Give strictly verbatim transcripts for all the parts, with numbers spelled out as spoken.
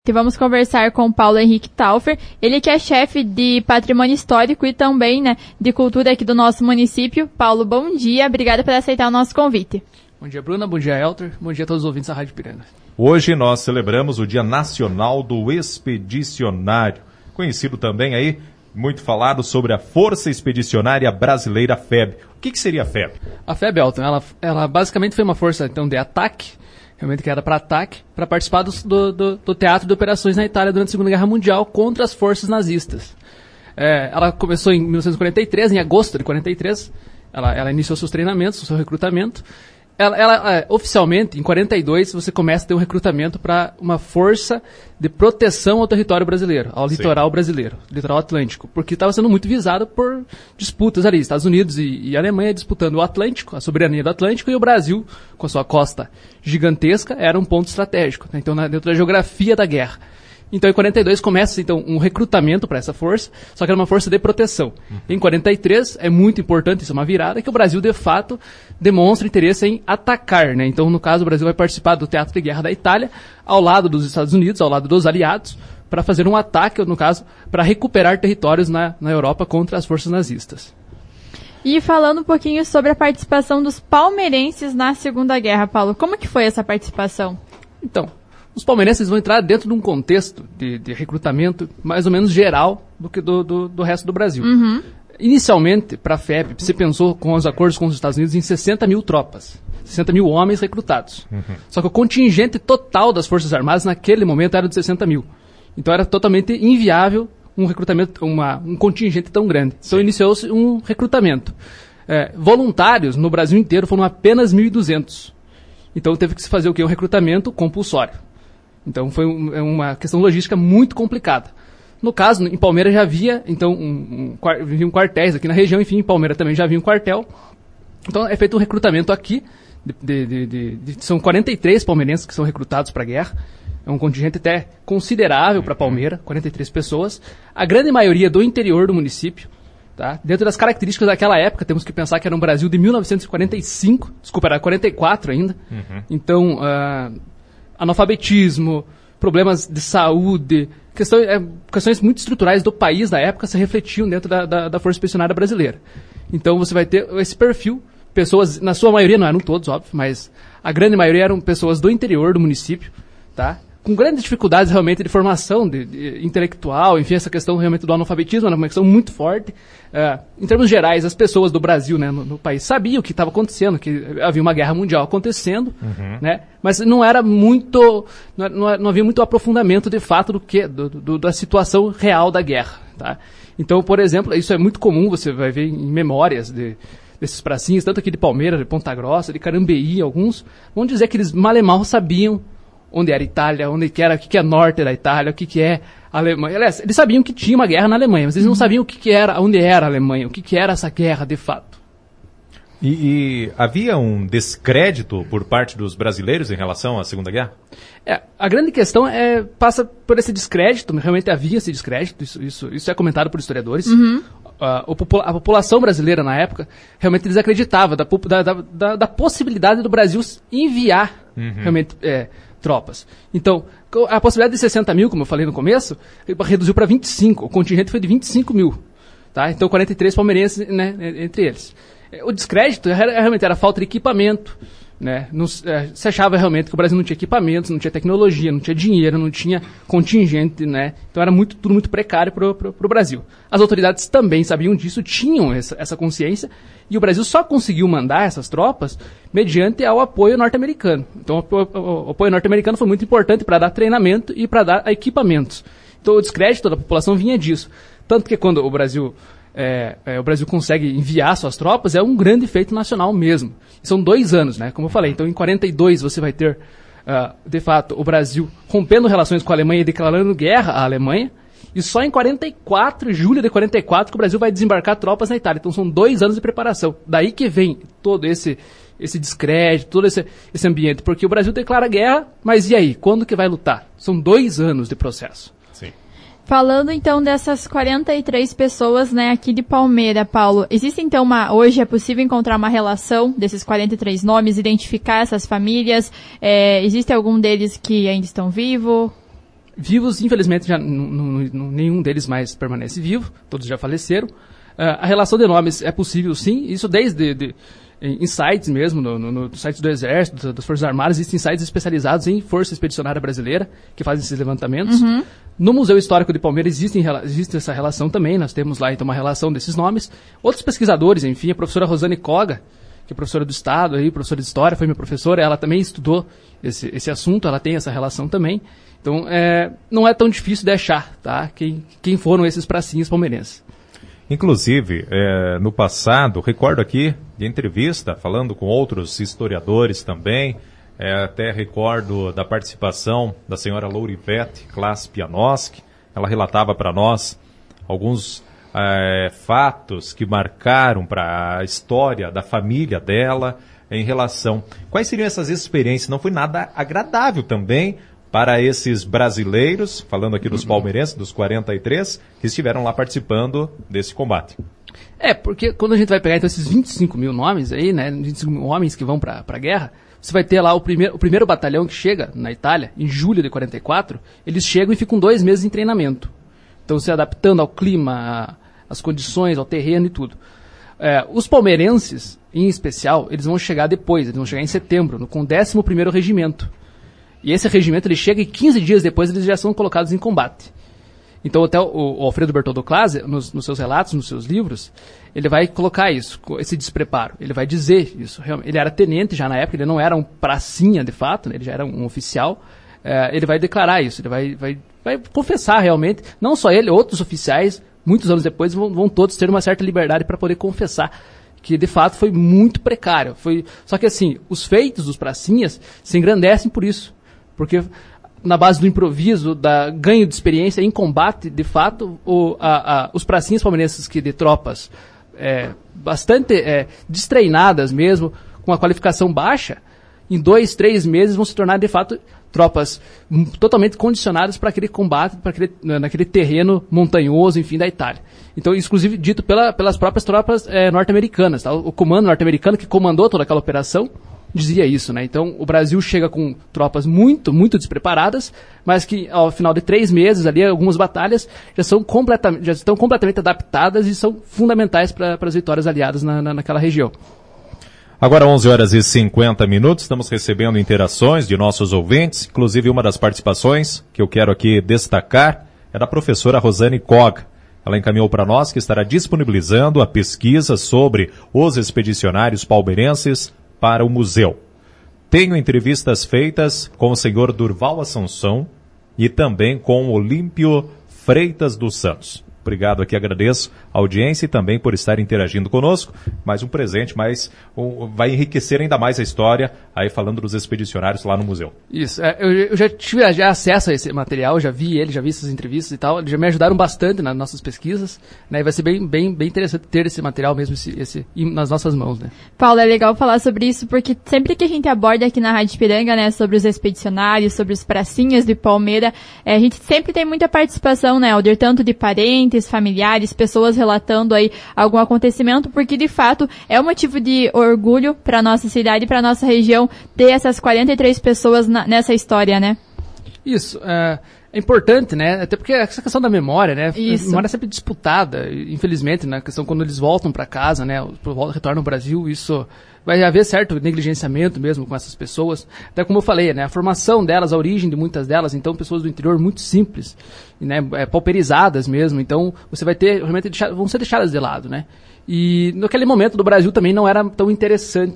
E vamos conversar com o Paulo Henrique Taufer, ele que é chefe de patrimônio histórico e também, né, de cultura aqui do nosso município. Paulo, bom dia, obrigada por aceitar o nosso convite. Bom dia, Bruna, bom dia, Elter, bom dia a todos os ouvintes da Rádio Piranga. Hoje nós celebramos o Dia Nacional do Expedicionário, conhecido também aí, muito falado sobre a Força Expedicionária Brasileira, F E B. O que, que seria a F E B? A F E B, Elton, ela, ela basicamente foi uma força então, de ataque, realmente criada para ataque, para participar do, do, do teatro de operações na Itália durante a Segunda Guerra Mundial contra as forças nazistas. É, ela começou em mil novecentos e quarenta e três, em agosto de quarenta e três, ela, ela iniciou seus treinamentos, o seu recrutamento. Ela, ela é, oficialmente, em quarenta e dois, você começa a ter um recrutamento para uma força de proteção ao território brasileiro, ao litoral Sim. brasileiro, litoral atlântico, porque estava sendo muito visado por disputas ali, Estados Unidos e, e Alemanha disputando o Atlântico, a soberania do Atlântico, e o Brasil, com a sua costa gigantesca, era um ponto estratégico, né? Então, na, dentro da geografia da guerra. Então, em quarenta e dois, começa então um recrutamento para essa força, só que era uma força de proteção. Uhum. Em quarenta e três, é muito importante, isso é uma virada, que o Brasil, de fato, demonstra interesse em atacar, né? Então, no caso, o Brasil vai participar do teatro de guerra da Itália, ao lado dos Estados Unidos, ao lado dos aliados, para fazer um ataque, no caso, para recuperar territórios na, na Europa contra as forças nazistas. E falando um pouquinho sobre a participação dos palmeirenses na Segunda Guerra, Paulo, como que foi essa participação? Então, os palmeirenses vão entrar dentro de um contexto de, de recrutamento mais ou menos geral do que do, do, do resto do Brasil. Uhum. Inicialmente, para a F E B, você pensou com os acordos com os Estados Unidos em sessenta mil tropas, sessenta mil homens recrutados. Uhum. Só que o contingente total das Forças Armadas naquele momento era de sessenta mil. Então era totalmente inviável um recrutamento, uma, um contingente tão grande. Então iniciou-se um recrutamento. É, voluntários no Brasil inteiro foram apenas mil e duzentos. Então teve que se fazer o quê? Um recrutamento compulsório. Então foi um, uma questão logística muito complicada. No caso, em Palmeira já havia, então, um, um, um quartéis aqui na região, enfim, em Palmeira também já havia um quartel. Então é feito um recrutamento aqui, de, de, de, de, são quarenta e três palmeirenses que são recrutados para a guerra. É um contingente até considerável para Palmeira, quarenta e três pessoas. A grande maioria do interior do município. Tá? Dentro das características daquela época, temos que pensar que era um Brasil de mil novecentos e quarenta e cinco, desculpa, era quarenta e quatro ainda. Uhum. Então, uh, analfabetismo, problemas de saúde, questões, é, questões muito estruturais do país da época se refletiam dentro da, da, da Força Expedicionária Brasileira. Então você vai ter esse perfil, pessoas, na sua maioria, não eram todos, óbvio, mas a grande maioria eram pessoas do interior do município, tá? Com grandes dificuldades realmente de formação de, de intelectual, enfim, essa questão realmente do analfabetismo era uma questão muito forte. Uh, em termos gerais, as pessoas do Brasil, né, no, no país, sabiam o que estava acontecendo, que havia uma guerra mundial acontecendo, uhum. né, mas não era muito, não, não, não havia muito aprofundamento de fato do que, do, do, da situação real da guerra. Tá? Então, por exemplo, isso é muito comum, você vai ver em memórias de, desses pracinhos, tanto aqui de Palmeira, de Ponta Grossa, de Carambeí, alguns, vão dizer que eles mal e mal sabiam onde era Itália, onde que era, o que, que é norte da Itália, o que, que é Alemanha. Aliás, eles sabiam que tinha uma guerra na Alemanha, mas eles não sabiam o que, que era, onde era a Alemanha, o que, que era essa guerra de fato. E, e havia um descrédito por parte dos brasileiros em relação à Segunda Guerra? É, a grande questão é, passa por esse descrédito, realmente havia esse descrédito, isso, isso, isso é comentado por historiadores. Uhum. Uh, a população brasileira na época realmente desacreditava da, da, da, da possibilidade do Brasil enviar uhum. realmente é, tropas. Então, a possibilidade de sessenta mil, como eu falei no começo, reduziu para vinte e cinco. O contingente foi de vinte e cinco mil. Tá? Então, quarenta e três palmeirenses, né, entre eles. O descrédito realmente era a falta de equipamento. Né? Não, é, se achava realmente que o Brasil não tinha equipamentos, não tinha tecnologia, não tinha dinheiro, não tinha contingente. Né? Então, era muito, tudo muito precário para o Brasil. As autoridades também sabiam disso, tinham essa, essa consciência, e o Brasil só conseguiu mandar essas tropas mediante ao apoio norte-americano. Então, o, o, o apoio norte-americano foi muito importante para dar treinamento e para dar equipamentos. Então, o descrédito da população vinha disso. Tanto que quando o Brasil, é, é, o Brasil consegue enviar suas tropas, é um grande feito nacional mesmo. E são dois anos, né? Como eu falei. Então, em quarenta e dois, você vai ter, uh, de fato, o Brasil rompendo relações com a Alemanha e declarando guerra à Alemanha. E só em quarenta e quatro, julho de quarenta e quatro, que o Brasil vai desembarcar tropas na Itália. Então são dois anos de preparação. Daí que vem todo esse, esse descrédito, todo esse, esse ambiente. Porque o Brasil declara guerra, mas e aí? Quando que vai lutar? São dois anos de processo. Sim. Falando então dessas quarenta e três pessoas, né, aqui de Palmeira, Paulo, existe então uma, hoje é possível encontrar uma relação desses quarenta e três nomes, identificar essas famílias? É, existe algum deles que ainda estão vivos? Vivos, infelizmente, já, n- n- nenhum deles mais permanece vivo, todos já faleceram. Uh, a relação de nomes é possível, sim, isso desde de, em sites mesmo, no, no, no sites do Exército, das Forças Armadas, existem sites especializados em Força Expedicionária Brasileira, que fazem esses levantamentos. Uhum. No Museu Histórico de Palmeiras existe, existe essa relação também, nós temos lá então uma relação desses nomes. Outros pesquisadores, enfim, a professora Rosane Koga, que é professora do Estado, aí, professora de História, foi minha professora, ela também estudou esse, esse assunto, ela tem essa relação também. Então, é, não é tão difícil de achar, tá? Quem, quem foram esses pracinhas palmeirenses. Inclusive, é, no passado, recordo aqui de entrevista, falando com outros historiadores também, é, até recordo da participação da senhora Lourivete Klaas Pianoski. Ela relatava para nós alguns é, fatos que marcaram para a história da família dela em relação... Quais seriam essas experiências? Não foi nada agradável também para esses brasileiros, falando aqui dos palmeirenses, dos quarenta e três, que estiveram lá participando desse combate. É, porque quando a gente vai pegar então esses vinte e cinco mil nomes aí, né, vinte e cinco mil homens que vão para a guerra, você vai ter lá o primeiro, o primeiro batalhão que chega na Itália, em julho de quarenta e quatro, eles chegam e ficam dois meses em treinamento. Então se adaptando ao clima, às condições, ao terreno e tudo. É, os palmeirenses, em especial, eles vão chegar depois, eles vão chegar em setembro, no, com o décimo primeiro Regimento. E esse regimento ele chega e quinze dias depois eles já são colocados em combate. Então até o, o Alfredo Bertoldo Klaas, nos, nos seus relatos, nos seus livros, ele vai colocar isso, esse despreparo. Ele vai dizer isso. Ele era tenente já na época, ele não era um pracinha de fato, né, ele já era um oficial. É, ele vai declarar isso, ele vai, vai, vai confessar realmente, não só ele, outros oficiais, muitos anos depois, vão, vão todos ter uma certa liberdade para poder confessar que de fato foi muito precário. Foi, só que assim, os feitos dos pracinhas se engrandecem por isso. Porque na base do improviso, da ganho de experiência em combate, de fato, o, a, a, os pracinhas palmeirenses que de tropas é, bastante é, destreinadas mesmo, com a qualificação baixa, em dois, três meses vão se tornar, de fato, tropas m- totalmente condicionadas para aquele combate, para aquele, naquele terreno montanhoso, enfim, da Itália. Então, inclusive, dito pela, pelas próprias tropas é, norte-americanas. Tá? O comando norte-americano que comandou toda aquela operação dizia isso, né? Então, o Brasil chega com tropas muito, muito despreparadas, mas que ao final de três meses, ali, algumas batalhas já, são completamente, já estão completamente adaptadas e são fundamentais para as vitórias aliadas na, na, naquela região. Agora onze horas e cinquenta minutos, estamos recebendo interações de nossos ouvintes, inclusive uma das participações que eu quero aqui destacar é da professora Rosane Koga. Ela encaminhou para nós que estará disponibilizando a pesquisa sobre os expedicionários palmeirenses para o museu. Tenho entrevistas feitas com o senhor Durval Assunção e também com o Olímpio Freitas dos Santos. Obrigado aqui, agradeço a audiência e também por estar interagindo conosco. Mais um presente, mas um, vai enriquecer ainda mais a história, aí falando dos expedicionários lá no museu. Isso, é, eu, eu já tive já acesso a esse material, já vi ele, já vi essas entrevistas e tal, eles já me ajudaram bastante nas nossas pesquisas, né, e vai ser bem, bem, bem interessante ter esse material mesmo esse, esse, nas nossas mãos, né. Paulo, é legal falar sobre isso, porque sempre que a gente aborda aqui na Rádio Ipiranga, né, sobre os expedicionários, sobre os pracinhas de Palmeira, é, a gente sempre tem muita participação, né, Alder, tanto de parentes, familiares, pessoas relatando aí algum acontecimento, porque de fato é um motivo de orgulho para nossa cidade e para nossa região ter essas quarenta e três pessoas na, nessa história, né? Isso, é, é importante, né? Até porque essa questão da memória, né? Isso. A memória é sempre disputada, infelizmente, na questão quando eles voltam para casa, né? Retornam ao Brasil, isso vai haver certo negligenciamento mesmo com essas pessoas. Até como eu falei, né? A formação delas, a origem de muitas delas, então pessoas do interior muito simples, né? É, pauperizadas mesmo, então você vai ter, realmente deixar, vão ser deixadas de lado, né? E naquele momento do Brasil também não era tão interessante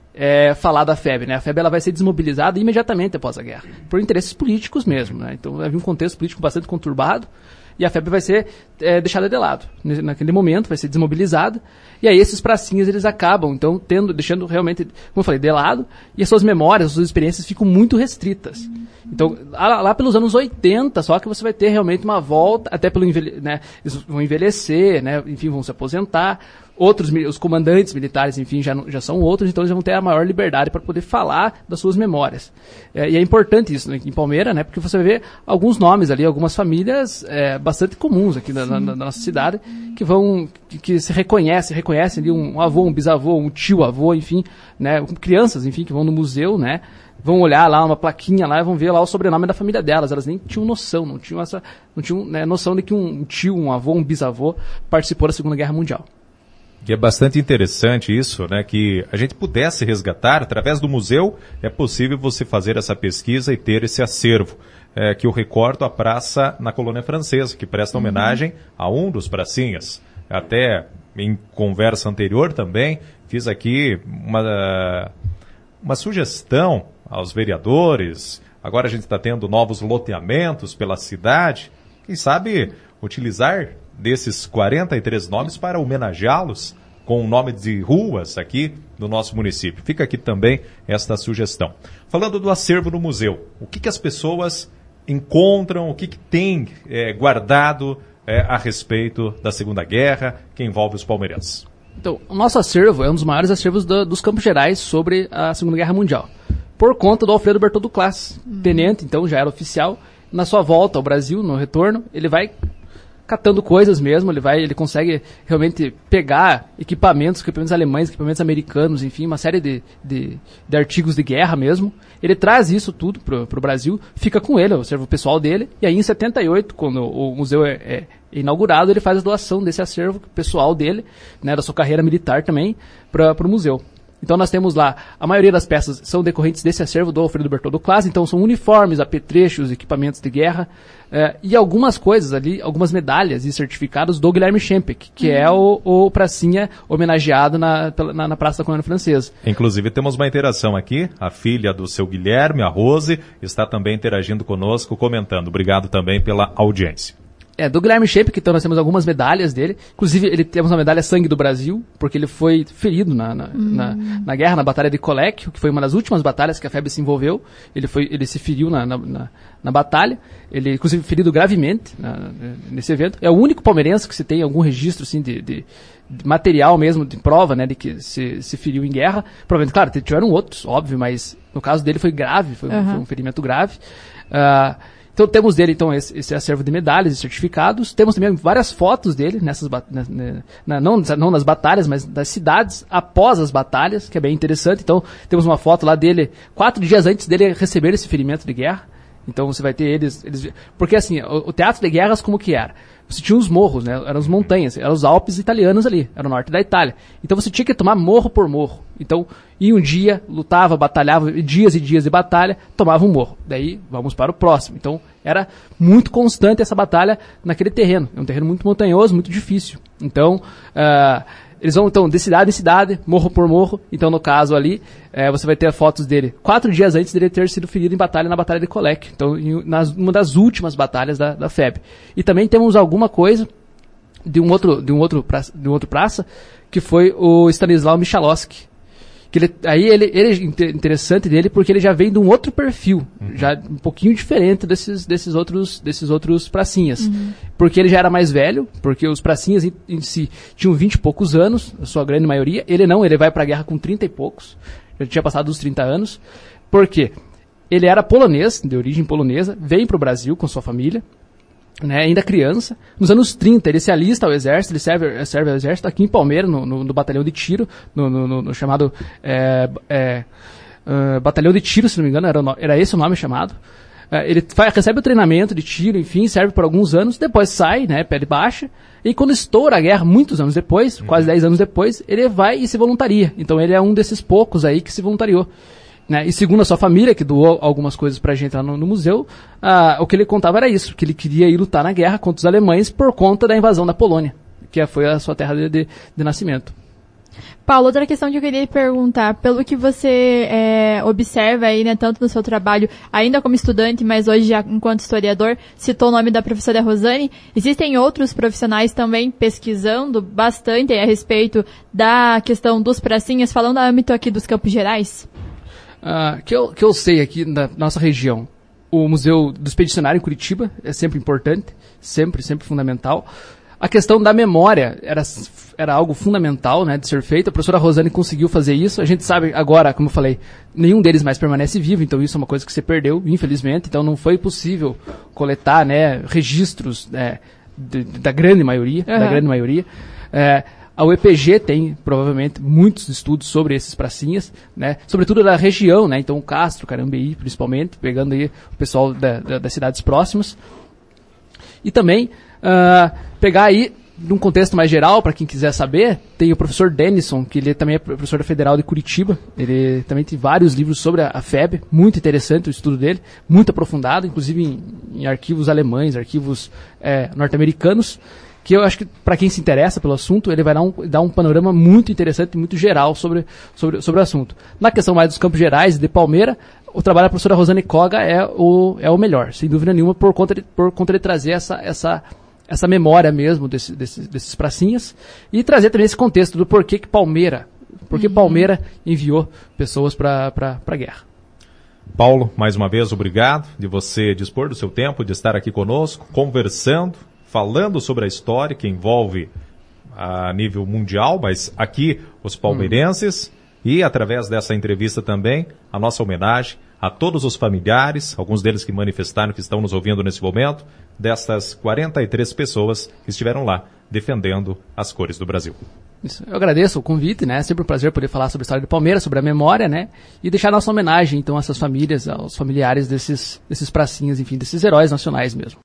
É, falar da F E B, né? A F E B ela vai ser desmobilizada imediatamente após a guerra, por interesses políticos mesmo, né? Então havia um contexto político bastante conturbado e a F E B vai ser é, deixada de lado. Naquele momento vai ser desmobilizada e aí esses pracinhas eles acabam, então, tendo, deixando realmente, como eu falei, de lado, e as suas memórias, as suas experiências ficam muito restritas. Então, lá, lá pelos anos oitenta, só que você vai ter realmente uma volta, até pelo envelhe, né? Eles vão envelhecer, né? Enfim, vão se aposentar. outros, os comandantes militares, enfim, já, já são outros, então eles vão ter a maior liberdade para poder falar das suas memórias. É, e é importante isso, né, em Palmeira, né, porque você vai ver alguns nomes ali, algumas famílias é, bastante comuns aqui na, na, na nossa cidade, que vão, que, que se reconhecem, reconhecem ali um, um avô, um bisavô, um tio-avô, enfim, né, crianças, enfim, que vão no museu, né, vão olhar lá uma plaquinha lá e vão ver lá o sobrenome da família delas. Elas nem tinham noção, não tinham essa, não tinham, né, noção de que um tio, um avô, um bisavô participou da Segunda Guerra Mundial. E é bastante interessante isso, né, que a gente pudesse resgatar, através do museu, é possível você fazer essa pesquisa e ter esse acervo, é, que eu recordo a praça na Colônia Francesa, que presta homenagem uhum. a um dos pracinhas. Até em conversa anterior também, fiz aqui uma, uma sugestão aos vereadores. Agora a gente está tendo novos loteamentos pela cidade. Quem sabe utilizar desses quarenta e três nomes para homenageá-los com o nome de ruas aqui do nosso município. Fica aqui também esta sugestão. Falando do acervo no museu, o que, que as pessoas encontram, o que, que tem é, guardado é, a respeito da Segunda Guerra que envolve os palmeirenses? Então, o nosso acervo é um dos maiores acervos do, dos Campos Gerais sobre a Segunda Guerra Mundial, por conta do Alfredo Bertoldo Klass, hum. tenente, então já era oficial. Na sua volta ao Brasil, no retorno, ele vai catando coisas mesmo, ele vai, ele consegue realmente pegar equipamentos, equipamentos alemães, equipamentos americanos, enfim, uma série de, de, de artigos de guerra mesmo. Ele traz isso tudo pro, pro Brasil, fica com ele, o acervo pessoal dele, e aí em setenta e oito, quando o museu é, é inaugurado, ele faz a doação desse acervo pessoal dele, né, da sua carreira militar também, para o museu. Então nós temos lá, a maioria das peças são decorrentes desse acervo do Alfredo Bertoldo Klass, então são uniformes, apetrechos, equipamentos de guerra, eh, e algumas coisas ali, algumas medalhas e certificados do Guilherme Schempek, que uhum. é o, o pracinha homenageado na, na, na Praça da Colônia Francesa. Inclusive temos uma interação aqui, a filha do seu Guilherme, a Rose, está também interagindo conosco, comentando. Obrigado também pela audiência. É, do Guilherme Schempek, então nós temos algumas medalhas dele. Inclusive, ele temos uma medalha Sangue do Brasil, porque ele foi ferido na, na, hum. na, na guerra, na Batalha de Coleco, que foi uma das últimas batalhas que a F E B se envolveu. Ele, foi, ele se feriu na, na, na, na batalha, ele, inclusive, ferido gravemente na, nesse evento. É o único palmeirense que se tem algum registro, assim, de, de, de material mesmo, de prova, né, de que se, se feriu em guerra. Provavelmente, claro, tiveram outros, óbvio, mas no caso dele foi grave, foi, uhum. foi um ferimento grave. Uh, Então temos dele então esse, esse acervo de medalhas e certificados, temos também várias fotos dele, nessas na, na, não, não nas batalhas, mas das cidades após as batalhas, que é bem interessante. Então temos uma foto lá dele, quatro dias antes dele receber esse ferimento de guerra. Então você vai ter eles... eles porque assim, o, o teatro de guerras como que era? Você tinha os morros, né? Eram as montanhas, eram os Alpes italianos ali, era o norte da Itália. Então você tinha que tomar morro por morro. Então, ia um dia, lutava, batalhava, dias e dias de batalha, tomava um morro. Daí, vamos para o próximo. Então, era muito constante essa batalha naquele terreno. É um terreno muito montanhoso, muito difícil. Então, uh, eles vão, então, de cidade em cidade, morro por morro. Então, no caso ali, eh, você vai ter fotos dele quatro dias antes dele ter sido ferido em batalha na Batalha de Coleco. Então, em nas, uma das últimas batalhas da, da F E B. E também temos alguma coisa de um outro, de um outro, praça, de um outro praça, que foi o Stanisław Michalowski. Que ele, aí ele, ele é interessante dele porque ele já vem de um outro perfil, uhum. já um pouquinho diferente desses, desses, outros, desses outros pracinhas. Uhum. Porque ele já era mais velho, porque os pracinhas em, em si tinham vinte e poucos anos, a sua grande maioria. Ele não, ele vai pra guerra com trinta e poucos, já tinha passado dos trinta anos. Por quê? Ele era polonês, de origem polonesa, veio pro Brasil com sua família, né, ainda criança. Nos anos trinta ele se alista ao exército, ele serve, serve ao exército aqui em Palmeira, no, no, no batalhão de tiro, no, no, no chamado é, é, uh, batalhão de tiro, se não me engano, era, o, era esse o nome chamado. Uh, ele faz, recebe o treinamento de tiro, enfim, serve por alguns anos, depois sai, né, pele baixa, e quando estoura a guerra, muitos anos depois, uhum. quase dez anos depois, ele vai e se voluntaria. Então ele é um desses poucos aí que se voluntariou. Né? E segundo a sua família, que doou algumas coisas pra gente lá no, no museu, ah, o que ele contava era isso, que ele queria ir lutar na guerra contra os alemães por conta da invasão da Polônia, que foi a sua terra de, de, de nascimento. Paulo, outra questão que eu queria perguntar, pelo que você é, observa aí, né, tanto no seu trabalho, ainda como estudante, mas hoje já enquanto historiador, citou o nome da professora Rosane, existem outros profissionais também pesquisando bastante a respeito da questão dos pracinhas, falando no âmbito aqui dos Campos Gerais? Uh, que, eu, que eu sei aqui na nossa região, o Museu do Expedicionário em Curitiba é sempre importante, sempre, sempre fundamental. A questão da memória era, era algo fundamental, né, de ser feito. A professora Rosane conseguiu fazer isso. A gente sabe agora, como eu falei, nenhum deles mais permanece vivo, então isso é uma coisa que você perdeu, infelizmente. Então não foi possível coletar, né, registros, né, de, de, da grande maioria. Uhum. Da grande maioria. É, a U E P G tem, provavelmente, muitos estudos sobre esses pracinhas, né, sobretudo da região, né, então Castro, Carambeí, principalmente, pegando aí o pessoal da, da, das cidades próximas. E também uh, pegar aí, num contexto mais geral, para quem quiser saber, tem o professor Denison, que ele também é professor da Federal de Curitiba. Ele também tem vários livros sobre a, a F E B, muito interessante o estudo dele, muito aprofundado, inclusive em, em arquivos alemães, arquivos é, norte-americanos, que eu acho que, para quem se interessa pelo assunto, ele vai dar um, dar um panorama muito interessante, muito geral sobre, sobre, sobre o assunto. Na questão mais dos Campos Gerais e de Palmeira, o trabalho da professora Rosane Koga é o, é o melhor, sem dúvida nenhuma, por conta de, por conta de trazer essa, essa, essa memória mesmo desse, desse, desses pracinhas e trazer também esse contexto do porquê que Palmeira, porque uhum. Palmeira enviou pessoas para a guerra. Paulo, mais uma vez, obrigado de você dispor do seu tempo, de estar aqui conosco, conversando, falando sobre a história que envolve a nível mundial, mas aqui os palmeirenses, uhum. e através dessa entrevista também, a nossa homenagem a todos os familiares, alguns deles que manifestaram, que estão nos ouvindo nesse momento, destas quarenta e três pessoas que estiveram lá defendendo as cores do Brasil. Isso. Eu agradeço o convite, né? É sempre um prazer poder falar sobre a história do Palmeiras, sobre a memória, né? E deixar nossa homenagem, então, a essas famílias, aos familiares desses, desses pracinhas, enfim, desses heróis nacionais mesmo.